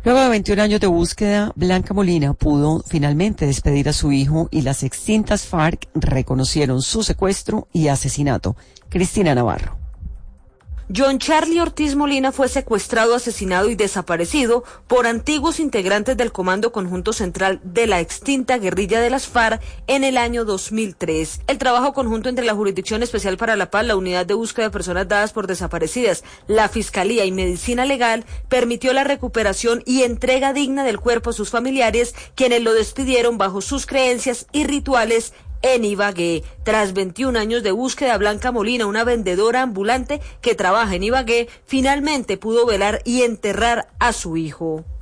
Luego de 21 años de búsqueda, Blanca Molina pudo finalmente despedir a su hijo y las extintas FARC reconocieron su secuestro y asesinato. Cristina Navarro. John Charlie Ortiz Molina fue secuestrado, asesinado y desaparecido por antiguos integrantes del Comando Conjunto Central de la extinta guerrilla de las FARC en el año 2003. El trabajo conjunto entre la Jurisdicción Especial para la Paz, la Unidad de Búsqueda de Personas Dadas por Desaparecidas, la Fiscalía y Medicina Legal permitió la recuperación y entrega digna del cuerpo a sus familiares, quienes lo despidieron bajo sus creencias y rituales en Ibagué. Tras 21 años de búsqueda, Blanca Molina, una vendedora ambulante que trabaja en Ibagué, finalmente pudo velar y enterrar a su hijo.